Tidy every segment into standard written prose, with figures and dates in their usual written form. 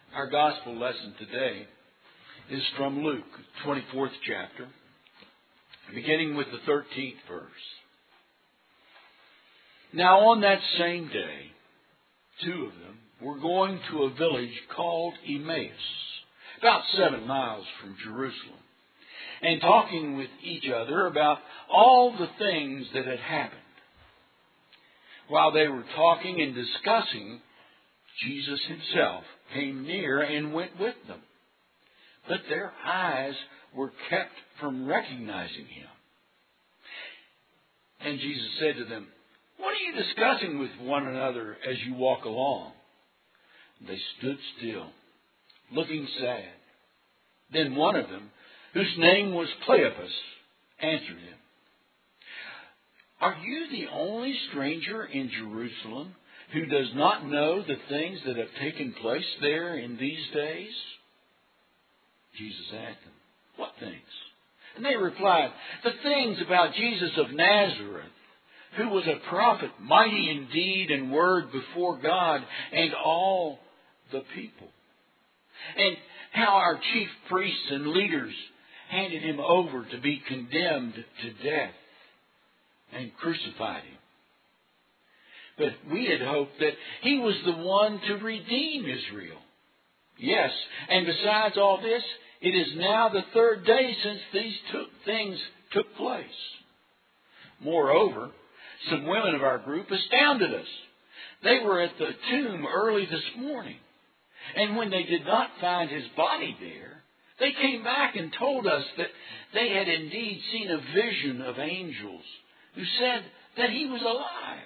Our gospel lesson today is from Luke, 24th chapter, beginning with the 13th verse. Now on that same day, two of them were going to a village called Emmaus, about 7 miles from Jerusalem, and talking with each other about all the things that had happened. While they were talking and discussing, Jesus himself came near and went with them. But their eyes were kept from recognizing him. And Jesus said to them, "What are you discussing with one another as you walk along?" They stood still, looking sad. Then one of them, whose name was Cleopas, answered him, "Are you the only stranger in Jerusalem who does not know the things that have taken place there in these days?" Jesus asked them, "What things?" And they replied, "The things about Jesus of Nazareth, who was a prophet, mighty in deed and word before God and all the people. And how our chief priests and leaders handed him over to be condemned to death and crucified him. But we had hoped that he was the one to redeem Israel. Yes, and besides all this, it is now the 3rd day since these things took place. Moreover, some women of our group astounded us. They were at the tomb early this morning, and when they did not find his body there, they came back and told us that they had indeed seen a vision of angels who said that he was alive.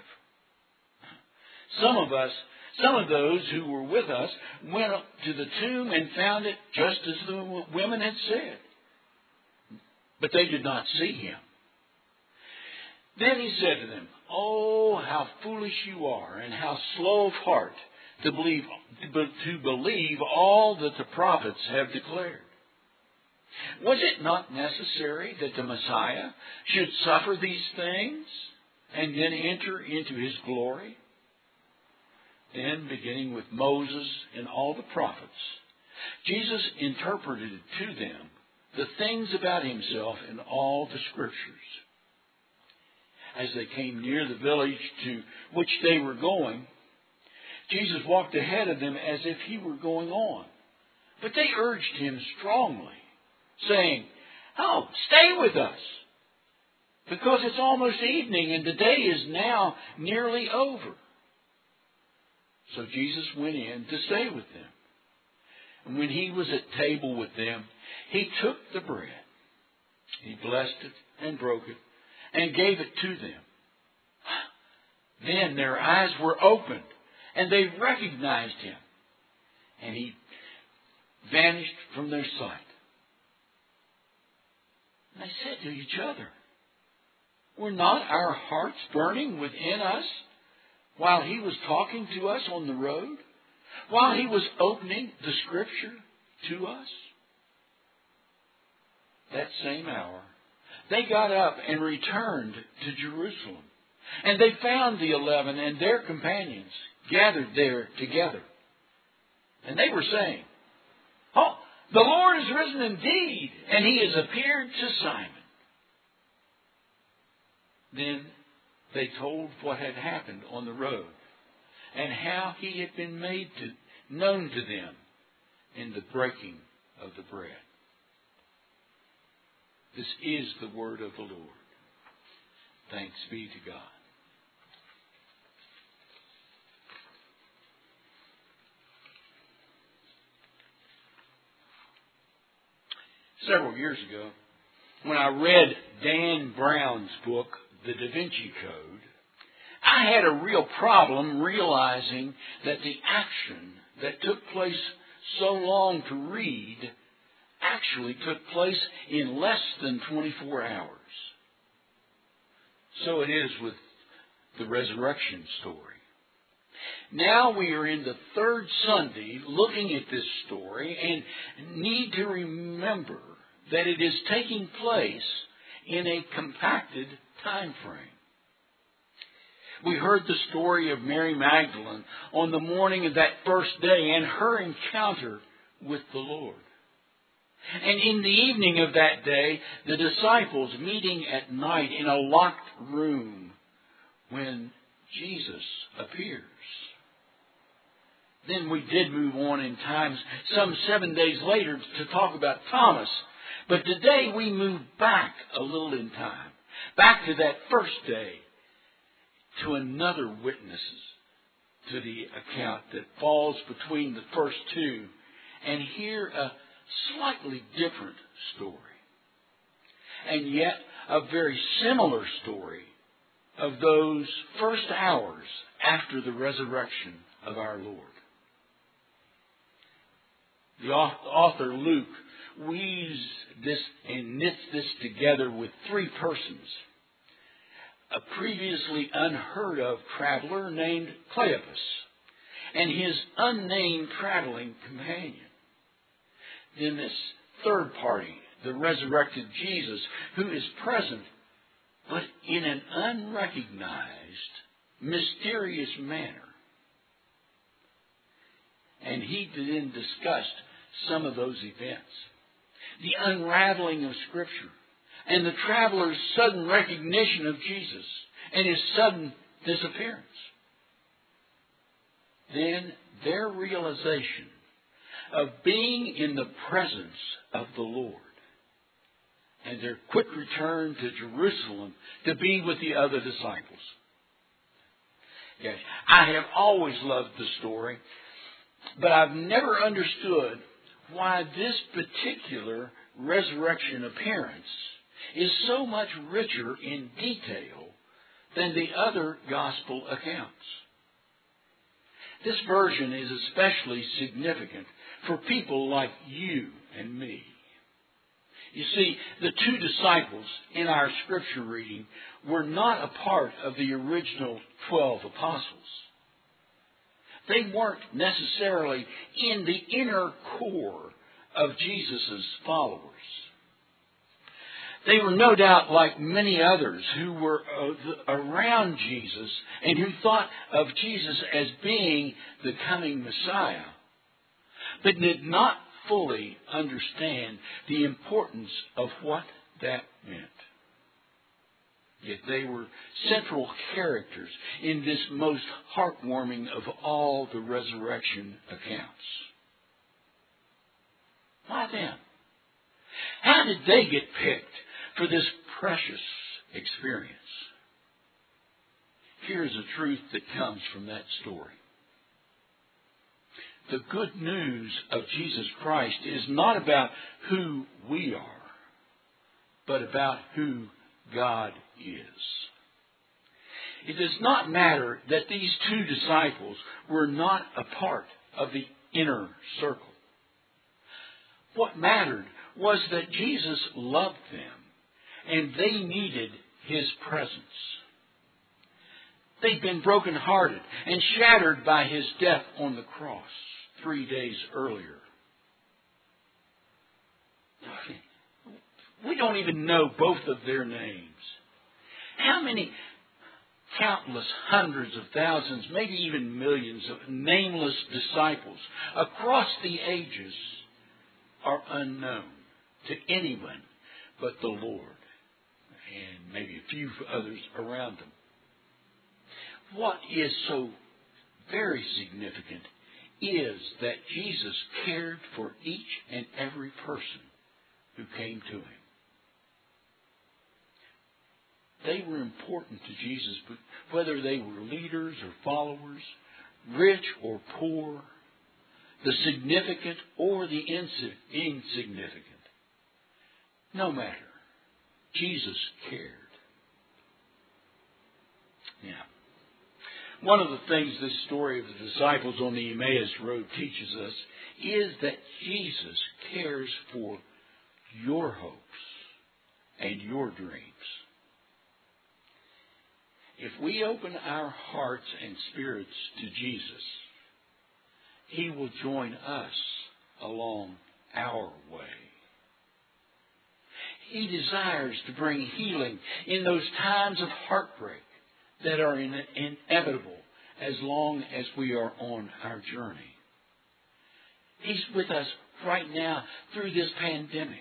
Some of those who were with us went up to the tomb and found it just as the women had said, but they did not see him." Then he said to them, "Oh, how foolish you are, and how slow of heart to believe all that the prophets have declared. Was it not necessary that the Messiah should suffer these things and then enter into his glory?" Then, beginning with Moses and all the prophets, Jesus interpreted to them the things about himself in all the Scriptures. As they came near the village to which they were going, Jesus walked ahead of them as if he were going on. But they urged him strongly, saying, "Oh, stay with us, because it's almost evening and the day is now nearly over." So Jesus went in to stay with them. And when he was at table with them, he took the bread. He blessed it and broke it and gave it to them. Then their eyes were opened and they recognized him. And he vanished from their sight. And they said to each other, "Were not our hearts burning within us while he was talking to us on the road, while he was opening the Scripture to us?" That same hour, they got up and returned to Jerusalem. And they found the 11 and their companions gathered there together. And they were saying, "Oh, the Lord is risen indeed, and he has appeared to Simon." Then they told what had happened on the road and how he had been made known to them in the breaking of the bread. This is the word of the Lord. Thanks be to God. Several years ago, when I read Dan Brown's book, The Da Vinci Code, I had a real problem realizing that the action that took place so long to read actually took place in less than 24 hours. So it is with the resurrection story. Now we are in the 3rd Sunday looking at this story and need to remember that it is taking place in a compacted time frame. We heard the story of Mary Magdalene on the morning of that first day and her encounter with the Lord. And in the evening of that day, the disciples meeting at night in a locked room when Jesus appears. Then we did move on in time some 7 days later to talk about Thomas. But today we move back a little in time, back to that first day, to another witness to the account that falls between the first two, and hear a slightly different story. And yet a very similar story of those first hours after the resurrection of our Lord. The author Luke weaves this and knits this together with three persons. A previously unheard of traveler named Cleopas and his unnamed traveling companion. Then this third party, the resurrected Jesus, who is present, but in an unrecognized, mysterious manner. And he then discussed some of those events. The unraveling of Scripture and the traveler's sudden recognition of Jesus and his sudden disappearance. Then their realization of being in the presence of the Lord and their quick return to Jerusalem to be with the other disciples. Yes, I have always loved the story, but I've never understood why this particular resurrection appearance is so much richer in detail than the other gospel accounts. This version is especially significant for people like you and me. You see, the two disciples in our scripture reading were not a part of the original 12 apostles. They weren't necessarily in the inner core of Jesus' followers. They were no doubt like many others who were around Jesus and who thought of Jesus as being the coming Messiah, but did not fully understand the importance of what that meant. Yet they were central characters in this most heartwarming of all the resurrection accounts. Why them? How did they get picked for this precious experience? Here's a truth that comes from that story. The good news of Jesus Christ is not about who we are, but about who God is. It does not matter that these two disciples were not a part of the inner circle. What mattered was that Jesus loved them and they needed His presence. They'd been brokenhearted and shattered by His death on the cross 3 days earlier. We don't even know both of their names. How many countless hundreds of thousands, maybe even millions of nameless disciples across the ages are unknown to anyone but the Lord and maybe a few others around them? What is so very significant is that Jesus cared for each and every person who came to Him. They were important to Jesus, but whether they were leaders or followers, rich or poor, the significant or the insignificant, no matter, Jesus cared. Now, one of the things this story of the disciples on the Emmaus Road teaches us is that Jesus cares for your hopes and your dreams. If we open our hearts and spirits to Jesus, He will join us along our way. He desires to bring healing in those times of heartbreak that are inevitable as long as we are on our journey. He's with us right now through this pandemic.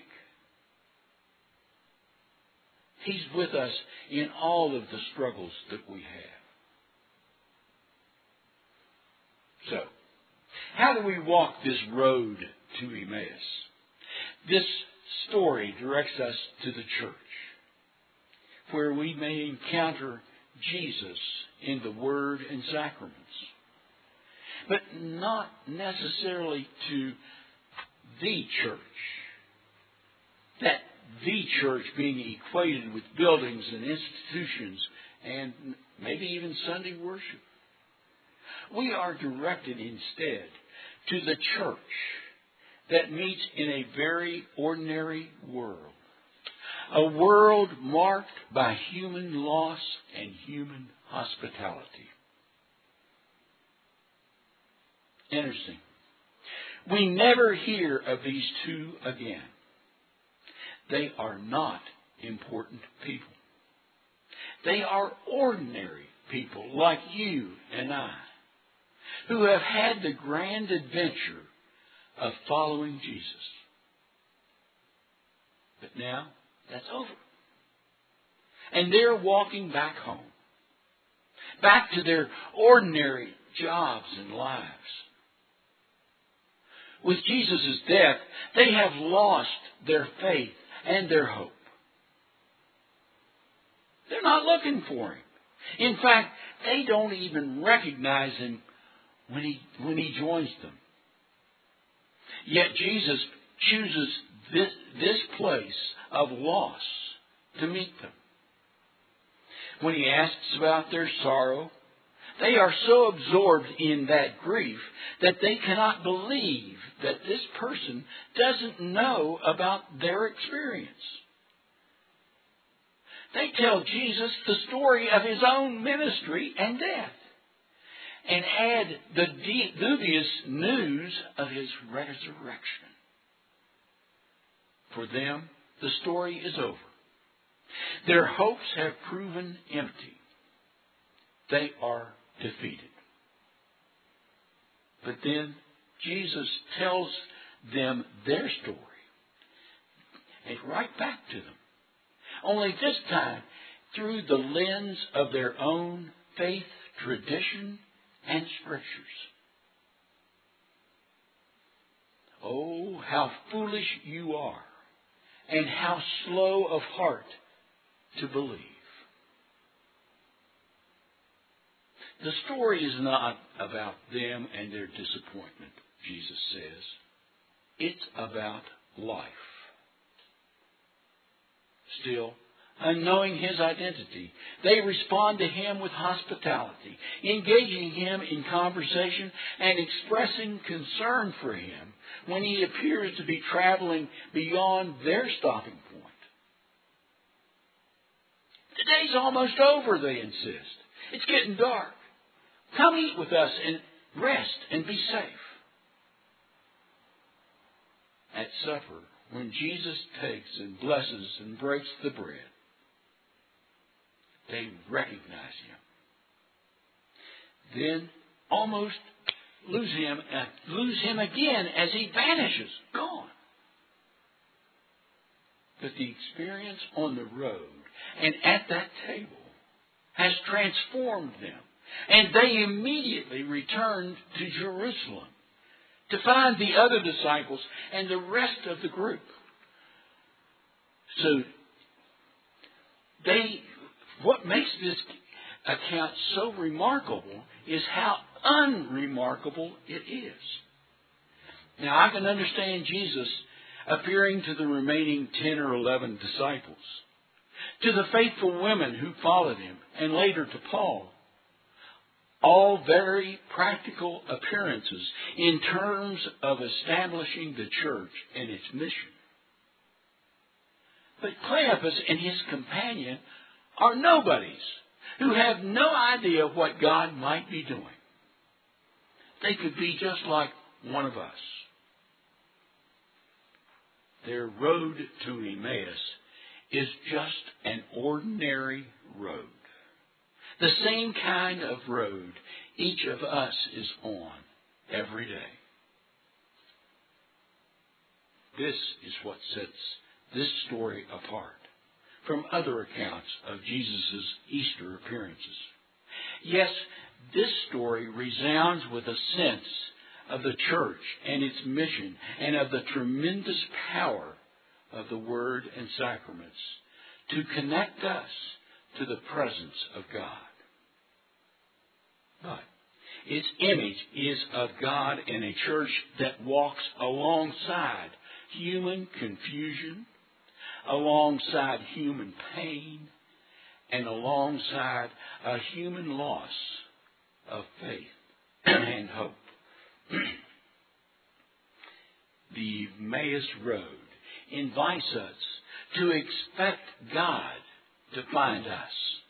He's with us in all of the struggles that we have. So, how do we walk this road to Emmaus? This story directs us to the church, where we may encounter Jesus in the Word and sacraments, but not necessarily to the church. That the church being equated with buildings and institutions and maybe even Sunday worship. We are directed instead to the church that meets in a very ordinary world. A world marked by human loss and human hospitality. Interesting. We never hear of these two again. They are not important people. They are ordinary people like you and I, who have had the grand adventure of following Jesus. But now, that's over. And they're walking back home, back to their ordinary jobs and lives. With Jesus' death, they have lost their faith and their hope. They're not looking for Him. In fact, they don't even recognize Him when He joins them. Yet Jesus chooses this place of loss to meet them. When He asks about their sorrow, they are so absorbed in that grief that they cannot believe that this person doesn't know about their experience. They tell Jesus the story of His own ministry and death, and add the dubious news of His resurrection. For them, the story is over. Their hopes have proven empty. They are defeated. But then Jesus tells them their story, and right back to them. Only this time through the lens of their own faith, tradition, and scriptures. Oh, how foolish you are, and how slow of heart to believe. The story is not about them and their disappointment, Jesus says. It's about life. Still, unknowing His identity, they respond to Him with hospitality, engaging Him in conversation and expressing concern for Him when He appears to be traveling beyond their stopping point. The day's almost over, they insist. It's getting dark. Come eat with us and rest and be safe. At supper, when Jesus takes and blesses and breaks the bread, they recognize Him. Then almost lose him again as He vanishes, gone. But the experience on the road and at that table has transformed them. And they immediately returned to Jerusalem to find the other disciples and the rest of the group. So, what makes this account so remarkable is how unremarkable it is. Now, I can understand Jesus appearing to the remaining 10 or 11 disciples, to the faithful women who followed Him, and later to Paul. All very practical appearances in terms of establishing the church and its mission. But Cleopas and his companion are nobodies who have no idea what God might be doing. They could be just like one of us. Their road to Emmaus is just an ordinary road. The same kind of road each of us is on every day. This is what sets this story apart from other accounts of Jesus' Easter appearances. Yes, this story resounds with a sense of the church and its mission and of the tremendous power of the Word and sacraments to connect us to the presence of God. But its image is of God in a church that walks alongside human confusion, alongside human pain, and alongside a human loss of faith and hope. The Emmaus Road invites us to expect God to find us.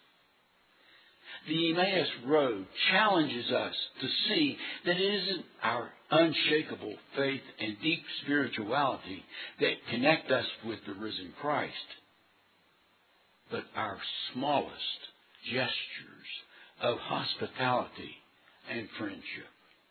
The Emmaus Road challenges us to see that it isn't our unshakable faith and deep spirituality that connect us with the risen Christ, but our smallest gestures of hospitality and friendship.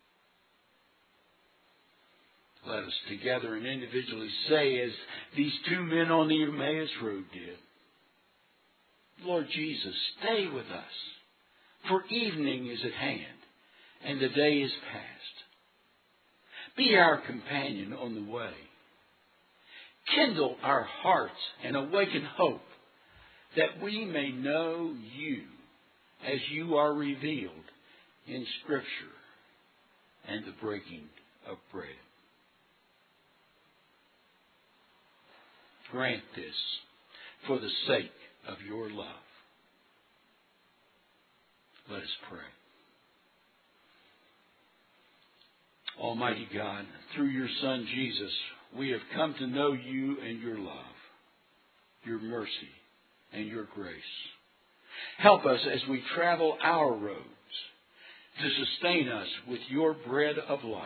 Let us together and individually say, as these two men on the Emmaus Road did, Lord Jesus, stay with us, for evening is at hand, and the day is past. Be our companion on the way. Kindle our hearts and awaken hope, that we may know you as you are revealed in Scripture and the breaking of bread. Grant this for the sake of your love. Let us pray. Almighty God, through your Son Jesus, we have come to know you and your love, your mercy, and your grace. Help us as we travel our roads to sustain us with your bread of life.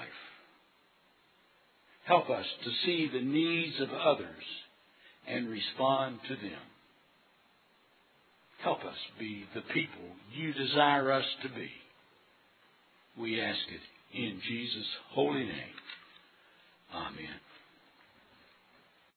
Help us to see the needs of others and respond to them. Help us be the people you desire us to be. We ask it in Jesus' holy name. Amen.